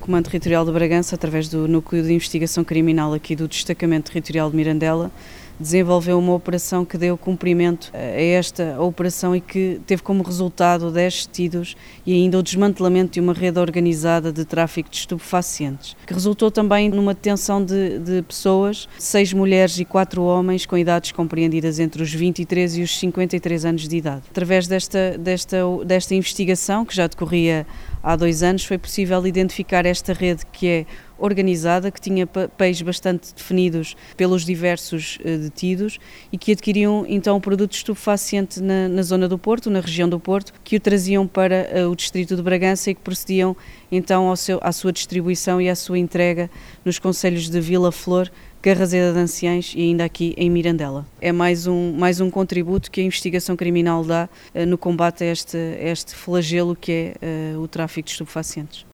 Comando Territorial de Bragança, através do Núcleo de Investigação Criminal aqui do Destacamento Territorial de Mirandela, desenvolveu uma operação que deu cumprimento a esta operação e que teve como resultado 10 detidos e ainda o desmantelamento de uma rede organizada de tráfico de estupefacientes, que resultou também numa detenção de pessoas, 6 mulheres e 4 homens com idades compreendidas entre os 23 e os 53 anos de idade. Através desta investigação, que já decorria há 2 anos, foi possível identificar esta rede que é organizada, que tinha papéis bastante definidos pelos diversos detidos e que adquiriam então um produto estupefaciente na zona do Porto, na região do Porto, que o traziam para o distrito de Bragança e que procediam então à sua distribuição e à sua entrega nos concelhos de Vila Flor, Carraseda de Anciães e ainda aqui em Mirandela. É mais um contributo que a investigação criminal dá no combate a este flagelo que é o tráfico de estupefacientes.